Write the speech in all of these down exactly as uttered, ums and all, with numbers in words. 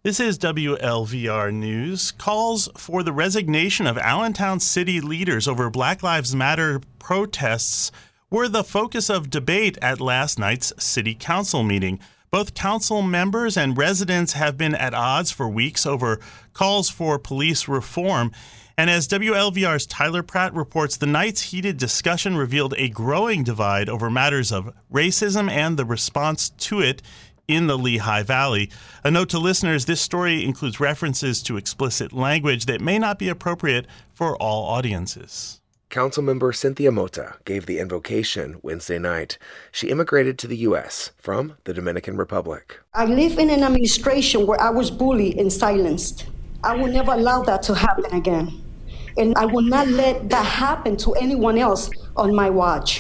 This is W L V R News. Calls for the resignation of Allentown city leaders over Black Lives Matter protests were the focus of debate at last night's city council meeting. Both council members and residents have been at odds for weeks over calls for police reform. And as W L V R's Tyler Pratt reports, the night's heated discussion revealed a growing divide over matters of racism and the response to it in the Lehigh Valley. A note to listeners, this story includes references to explicit language that may not be appropriate for all audiences. Councilmember Cynthia Mota gave the invocation Wednesday night. She immigrated to the U S from the Dominican Republic. I live in an administration where I was bullied and silenced. I will never allow that to happen again. And I will not let that happen to anyone else on my watch.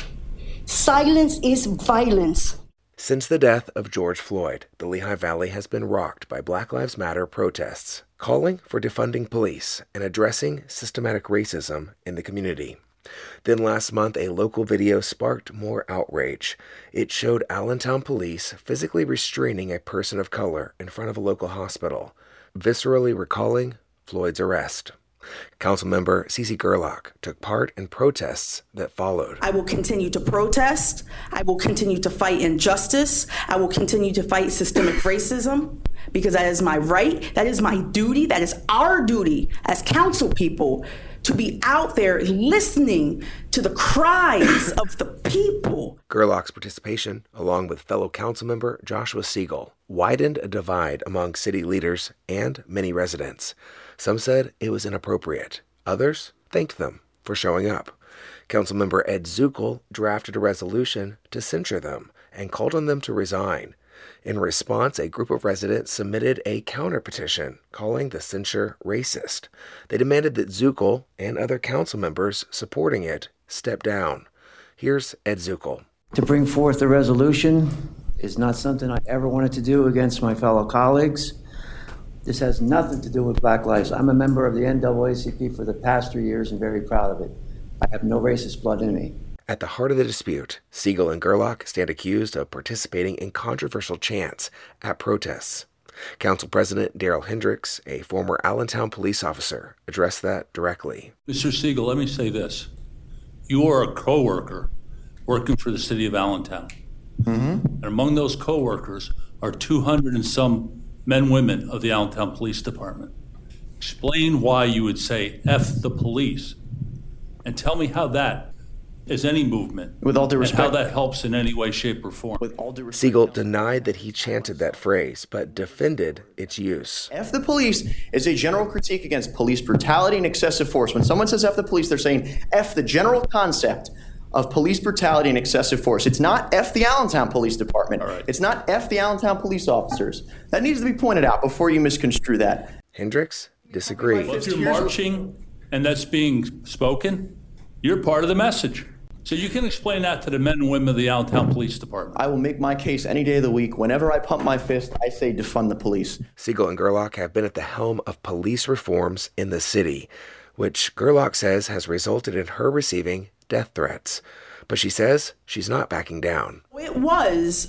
Silence is violence. Since the death of George Floyd, the Lehigh Valley has been rocked by Black Lives Matter protests, calling for defunding police and addressing systematic racism in the community. Then last month, a local video sparked more outrage. It showed Allentown police physically restraining a person of color in front of a local hospital, viscerally recalling Floyd's arrest. Councilmember Cece Gerlach took part in protests that followed. I will continue to protest. I will continue to fight injustice. I will continue to fight systemic racism because that is my right. That is my duty. That is our duty as council people to be out there listening to the cries of the people. Gerlach's participation, along with fellow councilmember Joshua Siegel, widened a divide among city leaders and many residents. Some said it was inappropriate. Others thanked them for showing up. Councilmember Ed Zuckel drafted a resolution to censure them and called on them to resign. In response, a group of residents submitted a counter-petition calling the censure racist. They demanded that Zuckel and other council members supporting it step down. Here's Ed Zuckel. To bring forth a resolution is not something I ever wanted to do against my fellow colleagues. This has nothing to do with Black Lives. I'm a member of the N double A C P for the past three years and very proud of it. I have no racist blood in me. At the heart of the dispute, Siegel and Gerlach stand accused of participating in controversial chants at protests. Council President Daryl Hendricks, a former Allentown police officer, addressed that directly. Mister Siegel, let me say this. You are a co-worker working for the city of Allentown. Mm-hmm. And among those co-workers are two hundred and some men and women of the Allentown Police Department. Explain why you would say F the police, and tell me how that is any movement, with all due respect, and how that helps in any way, shape, or form. With all due respect, Siegel denied that he chanted that phrase, but defended its use. F the police is a general critique against police brutality and excessive force. When someone says F the police, they're saying F the general concept of police brutality and excessive force. It's not F the Allentown Police Department. All right. It's not F the Allentown police officers. That needs to be pointed out before you misconstrue that. Hendricks disagreed. Well, if you're marching and that's being spoken, you're part of the message. So you can explain that to the men and women of the Allentown Police Department. I will make my case any day of the week. Whenever I pump my fist, I say defund the police. Siegel and Gerlach have been at the helm of police reforms in the city, which Gerlach says has resulted in her receiving death threats. But she says she's not backing down. It was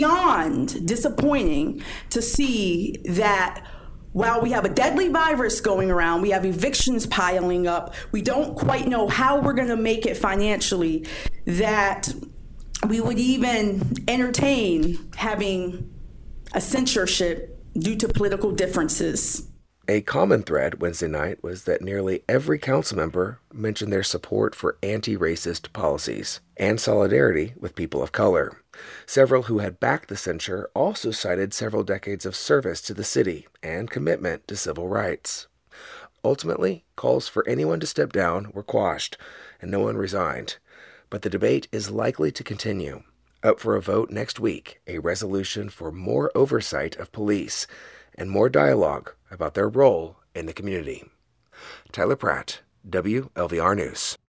beyond disappointing to see that while we have a deadly virus going around, we have evictions piling up, we don't quite know how we're going to make it financially, that we would even entertain having a censorship due to political differences. A common thread Wednesday night was that nearly every council member mentioned their support for anti-racist policies and solidarity with people of color. Several who had backed the censure also cited several decades of service to the city and commitment to civil rights. Ultimately, calls for anyone to step down were quashed, and no one resigned. But the debate is likely to continue. Up for a vote next week, a resolution for more oversight of police and more dialogue about their role in the community. Tyler Pratt, W L V R News.